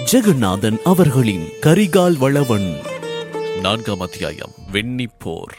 ஜெகநாதன் அவர்களின் கரிகால் வளவன். 4ஆம் அத்தியாயம். வெண்ணிப்போர்.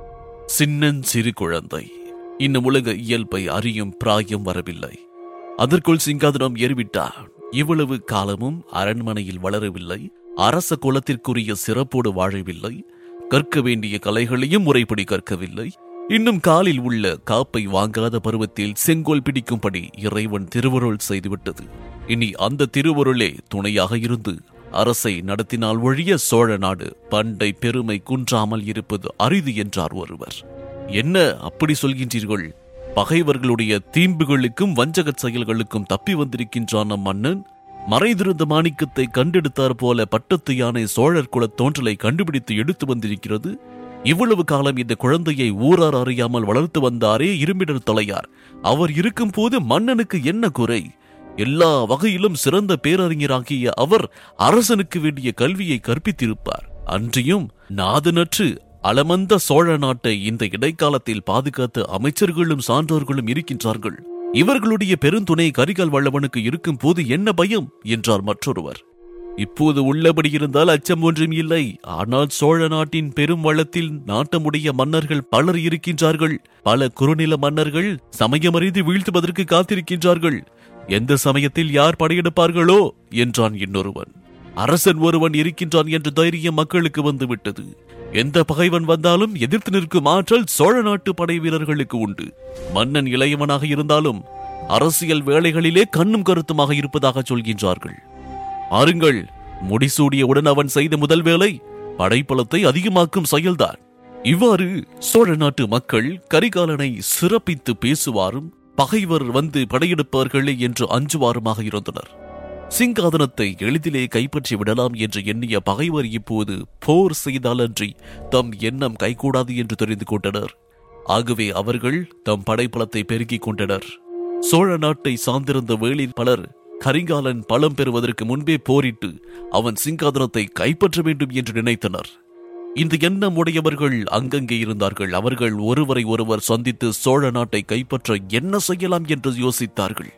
சின்னஞ்சிறு குழந்தை இன்னும் உலக இயல்பை அறியும் பிராயம் வரவில்லை. அதற்குள் சிங்காதனம் ஏறிவிட்டார். இவ்வளவு காலமும் அரண்மனையில் வளரவில்லை. அரச குலத்திற்குரிய சிறப்போடு வாழவில்லை. கற்க வேண்டிய கலைகளையும் முறைப்படி கற்கவில்லை. இன்னும் காலில் உள்ள காப்பை வாங்காத பருவத்தில் செங்கோல் பிடிக்கும்படி இறைவன் திருவருள் செய்துவிட்டது. இனி அந்த திருவருளே துணையாக இருந்து அரசை நடத்தினால் ஒழிய சோழ நாடு பண்டை பெருமை குன்றாமல் இருப்பது அரிது என்றார் ஒருவர். என்ன அப்படி சொல்கின்றீர்கள்? பகைவர்களுடைய தீம்புகளுக்கும் வஞ்சகச் செயல்களுக்கும் தப்பி வந்திருக்கின்றான் நம் மன்னன். மறைந்திருந்த மாணிக்கத்தை கண்டெடுத்தார் போல பட்டத்து யானை சோழர் குல தோன்றலை கண்டுபிடித்து எடுத்து வந்திருக்கிறது. இவ்வளவு காலம் இந்த குழந்தையை ஊரார் அறியாமல் வளர்த்து வந்தாரே இரும்பிடர் தலையார். அவர் இருக்கும் போது மன்னனுக்கு என்ன குறை? எல்லா வகையிலும் சிறந்த பேரறிஞராகிய அவர் அரசனுக்கு வேண்டிய கல்வியை கற்பித்திருப்பார். அன்றியும் நாதனற்று அலமந்த சோழ நாட்டை இந்த இடைக்காலத்தில் பாதுகாத்த அமைச்சர்களும் சான்றோர்களும் இருக்கின்றார்கள். இவர்களுடைய பெருந்துணை கரிகால் வளவனுக்கு இருக்கும் போது என்ன பயம் என்றார் மற்றொருவர். இப்போது உள்ளபடி இருந்தால் அச்சம் ஒன்றும் இல்லை. ஆனால் சோழ நாட்டின் பெரும் வளத்தில் நாட்டமுடைய மன்னர்கள் பலர் இருக்கின்றார்கள். பல குறுநில மன்னர்கள் சமயமறிந்து வீழ்த்துவதற்கு காத்திருக்கின்றார்கள். எந்த சமயத்தில் யார் படையெடுப்பார்களோ என்றான் இன்னொருவன். அரசன் ஒருவன் இருக்கின்றான் என்ற தைரியம் மக்களுக்கு வந்துவிட்டது. எந்த பகைவன் வந்தாலும் எதிர்த்து நிற்கும் ஆற்றல் சோழ நாட்டு படை வீரர்களுக்கு உண்டு. மன்னன் இளையவனாக இருந்தாலும் அரசியல் வேலைகளிலே கண்ணும் கருத்துமாக இருப்பதாக சொல்கின்றார்கள். ஆருங்கள், முடிசூடியவுடன் அவன் செய்த முதல் வேலை படைப்பலத்தை அதிகமாக்கும் செயல்தான். இவ்வாறு சோழ நாட்டு மக்கள் கரிகாலனை சிறப்பித்து பேசுவாரும் பகைவர் வந்து படையெடுப்பார்களே என்று அஞ்சுவாருமாக இருந்தனர். சிங்காதனத்தை எளிதிலே கைப்பற்றி விடலாம் என்று எண்ணிய பகைவர் இப்போது போர் செய்தாலன்றி தம் எண்ணம் கைகூடாது என்று தெரிந்து கொண்டனர். ஆகவே அவர்கள் தம் படைப்பலத்தை பெருக்கிக் கொண்டனர். சோழ நாட்டை சார்ந்திருந்த வேளிர் பலர் கரிகாலன் பலம் பெறுவதற்கு முன்பே போரிட்டு அவன் சிங்காதனத்தை கைப்பற்ற வேண்டும் என்று நினைத்தனர். இந்த எண்ணம் உடையவர்கள் அங்கங்கே இருந்தார்கள். அவர்கள் ஒருவரை ஒருவர் சந்தித்து சோழ நாட்டை கைப்பற்ற என்ன செய்யலாம் என்று யோசித்தார்கள்.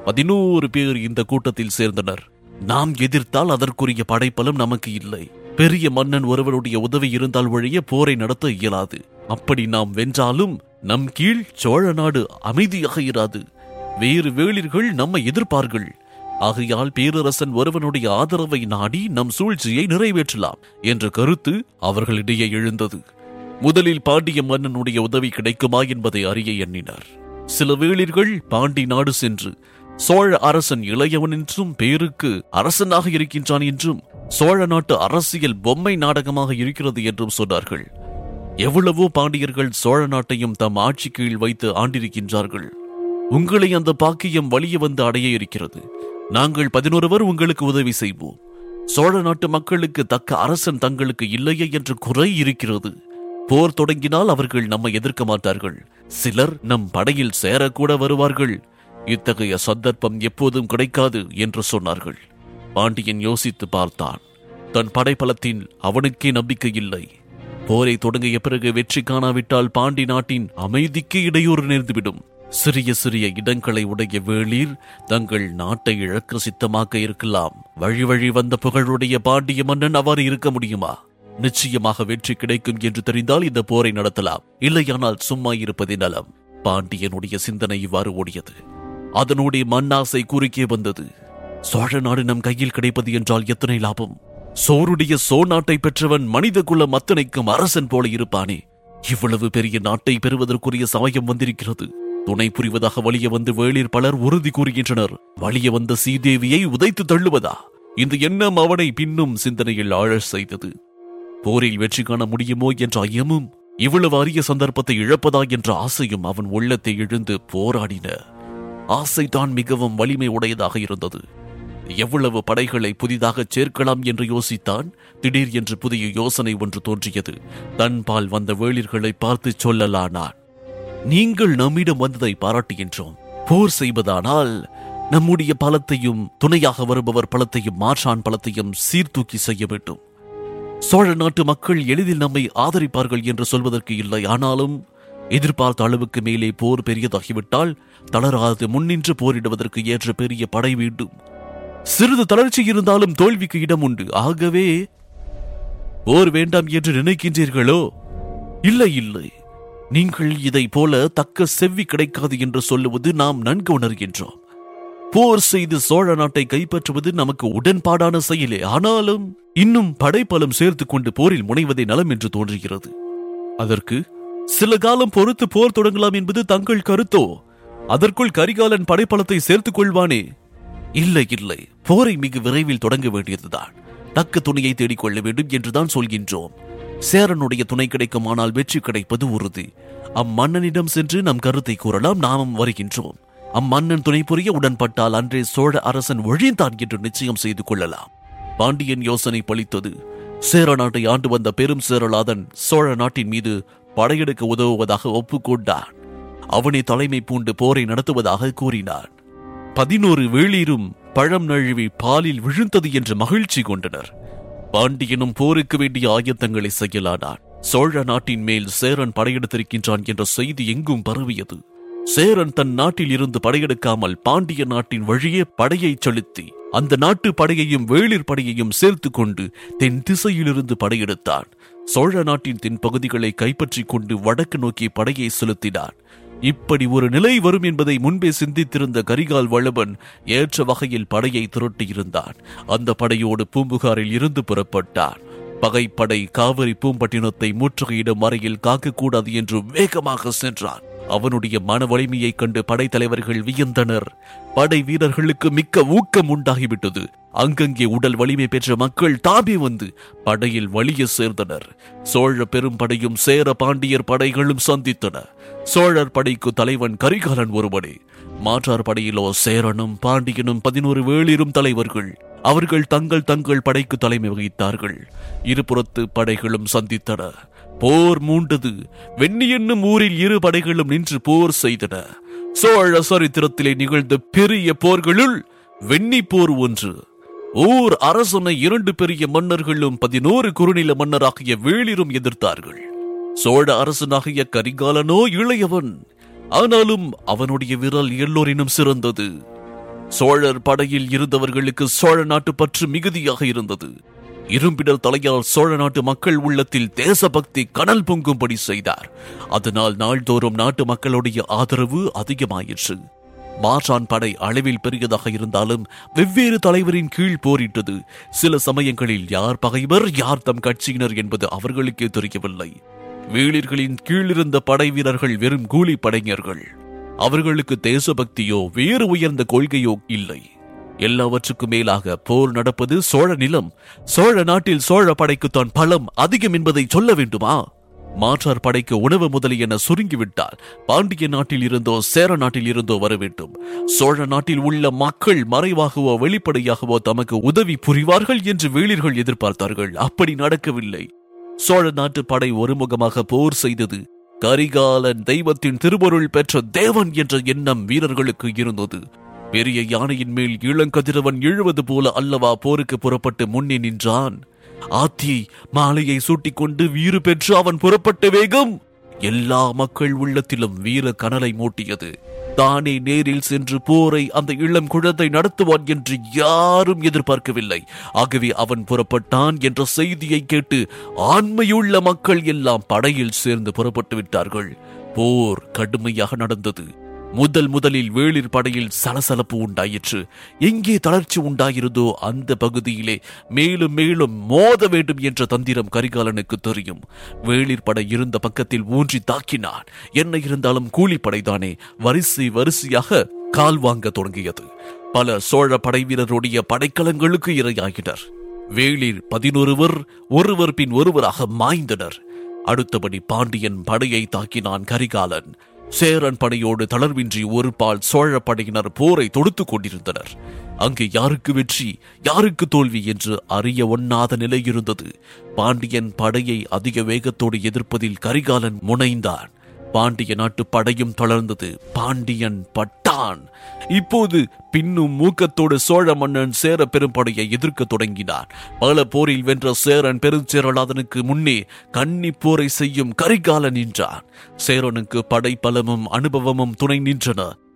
11 பேர் இந்த கூட்டத்தில் சேர்ந்தனர். நாம் எதிர்த்தால் அதற்குரிய படைப்பலம் நமக்கு இல்லை. பெரிய மன்னன் ஒருவருடைய உதவி இருந்தால் ஒழிய போரை நடத்த இயலாது. அப்படி நாம் வென்றாலும் நம் கீழ் சோழ நாடு அமைதியாக இராது. வேறு வேளிர்கள் நம்மை எதிர்ப்பார்கள். ஆகையால் பேரரசன் ஒருவனுடைய ஆதரவை நாடி நம் சூழ்ச்சியை நிறைவேற்றலாம் என்ற கருத்து அவர்களிடையே எழுந்தது. முதலில் பாண்டிய மன்னனுடைய உதவி கிடைக்குமா என்பதை அறிய எண்ணினர். சில வேளிர்கள் பாண்டி நாடு சென்று சோழ அரசன் இளையவன் என்றும் பேருக்கு அரசனாக இருக்கின்றான் என்றும் சோழ நாட்டு அரசியல் பொம்மை நாடகமாக இருக்கிறது என்றும் சொன்னார்கள். எவ்வளவோ பாண்டியர்கள் சோழ நாட்டையும் தம் ஆட்சி கீழ் வைத்து ஆண்டிருக்கின்றார்கள். உங்களை அந்த பாக்கியம் வலிய வந்து அடைய இருக்கிறது. நாங்கள் 11 உங்களுக்கு உதவி செய்வோம். சோழ நாட்டு மக்களுக்கு தக்க அரசன் தங்களுக்கு இல்லையே என்று குறை இருக்கிறது. போர் தொடங்கினால் அவர்கள் நம்மை எதிர்க்க மாட்டார்கள். சிலர் நம் படையில் சேரக்கூட வருவார்கள். இத்தகைய சந்தர்ப்பம் எப்போதும் கிடைக்காது என்று சொன்னார்கள். பாண்டியன் யோசித்து பார்த்தான். தன் படைப்பலத்தில் அவனுக்கே நம்பிக்கை இல்லை. போரை தொடங்கிய பிறகு வெற்றி காணாவிட்டால் பாண்டி நாட்டின் அமைதிக்கு இடையூறு நேர்ந்துவிடும். சிறிய சிறிய இடங்களை உடைய வேளிர் தங்கள் நாட்டை இழக்க சித்தமாக்க இருக்கலாம். வழி வழி வந்த புகழுடைய பாண்டிய மன்னன் அவ்வாறு இருக்க முடியுமா? நிச்சயமாக வெற்றி கிடைக்கும் என்று தெரிந்தால் இந்த போரை நடத்தலாம். இல்லையானால் சும்மா இருப்பதே நலம். பாண்டியனுடைய சிந்தனை இவ்வாறு ஓடியது. அதனுடைய மண்ணாசை குறுக்கே வந்தது. சோழ நாடு நம் கையில் கிடைப்பது என்றால் எத்தனை லாபம்! சோருடைய நாட்டை பெற்றவன் மனித குலம் அத்தனைக்கும் அரசன் போல இருப்பானே. இவ்வளவு பெரிய நாட்டை பெறுவதற்குரிய சமயம் வந்திருக்கிறது. துணை புரிவதாக வலிய வந்து வேளிர் பலர் உறுதி கூறுகின்றனர். வலிய வந்த சீதேவியை உதைத்து தள்ளுவதா? இந்த எண்ணம் அவனை பின்னும் சிந்தனையில் ஆழச் செய்தது. போரில் வெற்றி காண முடியுமோ என்ற ஐயமும் இவ்வளவு அரிய சந்தர்ப்பத்தை இழப்பதா என்ற ஆசையும் அவன் உள்ளத்தை இழுந்து போராடின. ஆசைதான் மிகவும் வலிமை உடையதாக இருந்தது. எவ்வளவு படைகளை புதிதாக சேர்க்கலாம் என்று யோசித்தான். திடீர் என்று புதிய யோசனை ஒன்று தோன்றியது. தன்பால் வந்த வேளிர்களை பார்த்து சொல்லலானான். நீங்கள் நம்மிடம் வந்ததை பாராட்டுகின்றோம். போர் செய்வதானால் நம்முடைய பலத்தையும் துணையாக வருபவர் பலத்தையும் மாற்றான் பலத்தையும் சீர்தூக்கி செய்ய வேண்டும். சோழ நாட்டு மக்கள் எளிதில் நம்மை ஆதரிப்பார்கள் என்று சொல்வதற்கு இல்லை. ஆனாலும் எதிர்பார்த்த அளவுக்கு மேலே போர் பெரியதாகிவிட்டால் தளராது முன்னின்று போரிடுவதற்கு ஏற்ற பெரிய படை வேண்டும். சிறிது தளர்ச்சி இருந்தாலும் தோல்விக்கு இடம் உண்டு. ஆகவே போர் வேண்டாம் என்று நினைக்கின்றீர்களோ? இல்லை இல்லை, நீங்கள் இதை போல தக்க செவ்வி கிடைக்காது என்று சொல்லுவது நாம் நன்கு உணர்கின்றோம். போர் செய்து சோழ நாட்டை கைப்பற்றுவது நமக்கு உடன்பாடான செயலே. ஆனாலும் இன்னும் படைப்பலம் சேர்த்துக் கொண்டு போரில் முனைவதே நலம் என்று தோன்றுகிறது. அதற்கு சில காலம் பொறுத்து போர் தொடங்கலாம் என்பது தங்கள் கருத்தோ? அதற்குள் கரிகாலன் படைப்பலத்தை சேர்த்துக் கொள்வானே? இல்லை இல்லை, போரை மிக விரைவில் தொடங்க வேண்டியதுதான். தக்க துணையை தேடிக்கொள்ள வேண்டும் என்றுதான் சொல்கின்றோம். சேரனுடைய துணை கிடைக்குமானால் வெற்றி கிடைப்பது உறுதி. அம்மன்னனிடம் சென்று நம் கருத்தை கூறலாம். நாமும் வருகின்றோம். அம்மன்னன் துணை புரிய உடன்பட்டால் அன்றே சோழ அரசன் ஒழிந்தான் என்று நிச்சயம் செய்து கொள்ளலாம். பாண்டியன் யோசனை பலித்தது. சேர நாட்டை ஆண்டு வந்த பெரும் சேரலாதன் சோழ நாட்டின் மீது படையெடுக்க உதவுவதாக ஒப்புக்கொண்டான். அவனை தலைமை பூண்டு போரை நடத்துவதாக கூறினான். 11 வேளிரும் பழம் நழுவி பாலில் விழுந்தது என்று மகிழ்ச்சி கொண்டனர். பாண்டியனும் போருக்கு வேண்டிய ஆயத்தங்களை செய்யலானான். சோழ நாட்டின் மேல் சேரன் படையெடுத்திருக்கின்றான் என்ற செய்தி எங்கும் பரவியது. சேரன் தன் நாட்டில் இருந்து படையெடுக்காமல் பாண்டிய நாட்டின் வழியே படையை செலுத்தி அந்த நாட்டு படையையும் வேளிர் படையையும் சேர்த்து கொண்டு தென் திசையிலிருந்து படையெடுத்தான். சோழ நாட்டின் தென் பகுதிகளை கைப்பற்றிக் கொண்டு வடக்கு நோக்கி படையை செலுத்தினான். இப்படி ஒரு நிலை வரும் என்பதை முன்பே சிந்தித்திருந்த கரிகால் வளவன் ஏற்ற வகையில் படையை திரட்டியிருந்தான். அந்த படையோடு பூம்புகாரில் இருந்து புறப்பட்டான். பகைப்படை காவிரி பூம்பட்டினத்தை முற்றுகையிடும் வரையில் காக்கக்கூடாது என்று வேகமாக சென்றான். அவனுடைய மன வலிமையைக் கண்டு படைத்தலைவர்கள் வியந்தனர். படை வீரர்களுக்கு மிக்க ஊக்கம் உண்டாகிவிட்டது. அங்கங்கே உடல் வலிமை பெற்ற மக்கள் தாபி வந்து படையில் வலிய சேர்ந்தனர். சோழ பெரும் படையும் சேர பாண்டியர் படைகளும் சந்தித்தன. சோழர் படைக்கு தலைவன் கரிகாலன் ஒருவனே. மாற்றார் படையிலோ சேரனும் பாண்டியனும் 11 வேளிரும் தலைவர்கள். அவர்கள் தங்கள் தங்கள் படைக்கு தலைமை வகித்தார்கள். இருபுறத்து படைகளும் சந்தித்தன. போர் மூண்டது. வெண்ணி என்னும் ஊரில் இரு படைகளும் நின்று போர் செய்தன. சோழ சரித்திரத்திலே நிகழ்ந்த பெரிய போர்களுள் வெண்ணி போர் ஒன்று. ஓர் அரசனை 2 பெரிய மன்னர்களும் 11 குறுநில மன்னராகிய வேளிரும் எதிர்த்தார்கள். சோழ அரசனாகிய கரிகாலனோ இளையவன். ஆனாலும் அவனுடைய விரல் எல்லோரினும் சிறந்தது. சோழர் படையில் இருந்தவர்களுக்கு சோழ நாட்டு பற்று மிகுதியாக இருந்தது. இரும்பிடல் தலையால் சோழ நாட்டு மக்கள் உள்ளத்தில் தேசபக்தி கனல் பொங்கும்படி செய்தார். அதனால் நாள்தோறும் நாட்டு மக்களுடைய ஆதரவு அதிகமாயிற்று. மாற்றான் படை அளவில் பெரியதாக இருந்தாலும் வெவ்வேறு தலைவரின் கீழ் போரிட்டது. சில சமயங்களில் யார் பகைவர் யார் தம் கட்சியினர் என்பது அவர்களுக்கே தெரியவில்லை. வேளிர்களின் கீழிருந்த படை வீரர்கள் வெறும் கூலி படைஞர்கள். அவர்களுக்கு தேசபக்தியோ வேறு உயர்ந்த கொள்கையோ இல்லை. எல்லாவற்றுக்கும் மேலாக போர் நடப்பது சோழ நிலம். சோழ நாட்டில் சோழ படைக்குத்தான் பலம் அதிகம் என்பதை சொல்ல வேண்டுமா? மாற்றார் படைக்கு உணவு முதலியன சுருங்கிவிட்டால் பாண்டிய நாட்டில் இருந்தோ சேர நாட்டில் இருந்தோ வர வேண்டும். சோழ நாட்டில் உள்ள மக்கள் மறைவாகவோ வெளிப்படையாகவோ தமக்கு உதவி புரிவார்கள் என்று வேளிர்கள் எதிர்பார்த்தார்கள். அப்படி நடக்கவில்லை. சோழ நாட்டு படை ஒருமுகமாக போர் செய்தது. கரிகாலன் தெய்வத்தின் திருவருள் பெற்ற தேவன் என்ற எண்ணம் வீரர்களுக்கு இருந்தது. பெரிய யானையின் மேல் இளங்கதிரவன் எழுவது போல அல்லவா போருக்கு புறப்பட்டு முன்னே நின்றான். ஆத்தி மாலையை சூட்டிக்கொண்டு வீறு பெற்று அவன் புறப்பட்ட வேகம் எல்லா மக்கள் உள்ளத்திலும் வீர கனலை மூட்டியது. தானே நேரில் சென்று போரை அந்த இளம் குழந்தை நடத்துவான் என்று யாரும் எதிர்பார்க்கவில்லை. ஆகவே அவன் புறப்பட்டான் என்ற செய்தியை கேட்டு ஆண்மையுள்ள மக்கள் எல்லாம் படையில் சேர்ந்து புறப்பட்டு விட்டார்கள். போர் கடுமையாக நடந்தது. முதலில் வேளிர் படையில் சலசலப்பு உண்டாயிற்று. எங்கே தளர்ச்சி உண்டாயிருந்தோ அந்த பகுதியிலே மேலும் மேலும் மோத வேண்டும் என்ற தந்திரம் கரிகாலனுக்கு தெரியும். வேளிர் படை இருந்த பக்கத்தில் ஊன்றி தாக்கினான். என்ன இருந்தாலும் கூலிப்படைதானே, வரிசையாக கால் வாங்க தொடங்கியது. பல சோழ படை வீரருடைய படைக்கலங்களுக்கு இரையாகினர். வேளிர் 11 ஒருவர் பின் ஒருவராக மாய்ந்தனர். அடுத்தபடி பாண்டியன் படையை தாக்கினான் கரிகாலன். சேரன் படையோடு தளர்வின்றி ஒரு பால் சோழ படையினர் போரை தொடுத்துக் கொண்டிருந்தனர். அங்கு யாருக்கு வெற்றி யாருக்கு தோல்வி என்று அறிய ஒண்ணாத நிலை இருந்தது. பாண்டியன் படையை அதிக வேகத்தோடு எதிர்ப்பதில் கரிகாலன் முனைந்தான். பாண்டிய நாட்டு படையும் தளர்ந்தது. பாண்டியன் பட்டான். இப்போது பின்னும் மூக்கத்தோடு சோழ மன்னன் சேர பெரும்படையை எதிர்க்க தொடங்கினான். பல போரில் வென்ற சேரன் பெருஞ்சேரலாதனுக்கு முன்னே கன்னி போரை செய்யும் கரிகாலன் நின்றான். சேரனுக்கு படை பலமும் அனுபவமும் துணை நின்றன.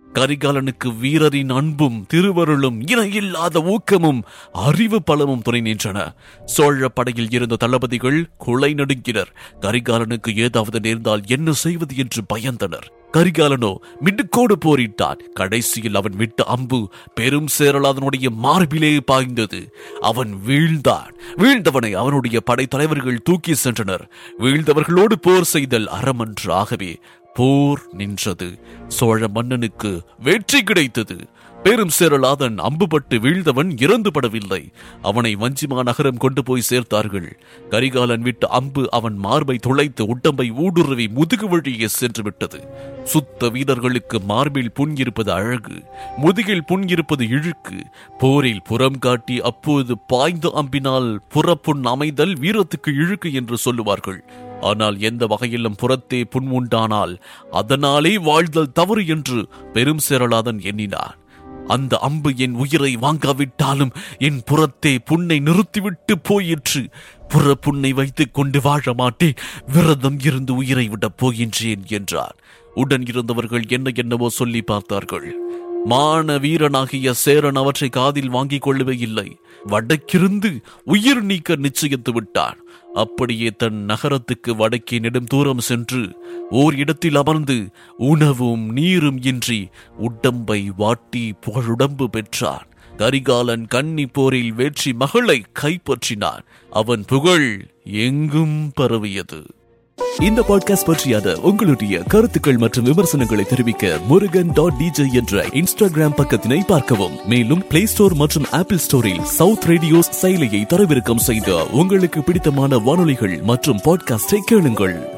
கரிகாலனுக்கு வீரரின் அன்பும் திருவருளும் இணையில்லாத ஊக்கமும் அறிவு பலமும் துணை நின்றன. சோழ படையில் இருந்த தளபதிகள் குலை நடுங்கினர். கரிகாலனுக்கு ஏதாவது நேர்ந்தால் என்ன செய்வது என்று பயந்தனர். கரிகாலனோ மிடுக்கோடு போரிட்டான். கடைசியில் அவன் விட்ட அம்பு பெரும் சேரலாதனுடைய மார்பிலே பாய்ந்தது. அவன் வீழ்ந்தான். வீழ்ந்தவனை அவனுடைய படைத்தலைவர்கள் தூக்கி சென்றனர். வீழ்ந்தவர்களோடு போர் செய்தல் அறமன்று. ஆகவே போர் நின்றது. சோழ மன்னனுக்கு வெற்றி கிடைத்தது. பெரும் சேரலாதன் அம்புபட்டு வீழ்ந்தவன் இறந்துபடவில்லை. அவனை வஞ்சிமா நகரம் கொண்டு போய் சேர்த்தார்கள். கரிகாலன் விட்ட அம்பு அவன் மார்பை துளைத்து உடம்பை ஊடுருவி முதுகு வழியே சென்று விட்டது. சுத்த வீரர்களுக்கு மார்பில் புண் இருப்பது அழகு, முதுகில் புண் இருப்பது இழுக்கு. போரில் புறம் காட்டி அப்போது பாய்ந்த அம்பினால் புறப்புண் அமைதல் வீரத்துக்கு இழுக்கு என்று சொல்லுவார்கள். ஆனால் எந்த வகையிலும் புறத்தே புண் உண்டானால் அதனாலே வாழ்தல் தவறு என்று பெரும் சேரலாதன் எண்ணினான். அந்த அம்பு என் உயிரை வாங்காவிட்டாலும் என் புறத்தே புண்ணை நிறுத்திவிட்டு போயிற்று. புற புண்ணை வைத்துக் கொண்டு வாழ மாட்டேன், விரதம் இருந்து உயிரை விடப் போகின்றேன் என்றார். உடன் இருந்தவர்கள் என்னவோ சொல்லி பார்த்தார்கள். மான வீரனாகிய சேரன் அவற்றை காதில் வாங்கிக் கொள்ளவே இல்லை. வடக்கிருந்து உயிர் நீக்க நிச்சயித்து விட்டான். அப்படியே தன் நகரத்துக்கு வடக்கே நெடும் தூரம் சென்று ஓர் இடத்தில் அமர்ந்து உணவும் நீரும் இன்றி உடம்பை வாட்டி புகழுடம்பு பெற்றான். கரிகாலன் கன்னி போரில் வெற்றி மகளை கைப்பற்றினான். அவன் புகழ் எங்கும் பரவியது. இந்த பாட்காஸ்ட் பற்றியான உங்களுடைய கருத்துக்கள் மற்றும் விமர்சனங்களை தெரிவிக்க murugan.dj என்ற இன்ஸ்டாகிராம் பக்கத்தினை பார்க்கவும். மேலும் பிளே ஸ்டோர் மற்றும் ஆப்பிள் ஸ்டோரில் சவுத் ரேடியோஸ் செயலியை தரவிறக்கம் செய்து உங்களுக்கு பிடித்தமான வானொலிகள் மற்றும் பாட்காஸ்டை கேளுங்கள்.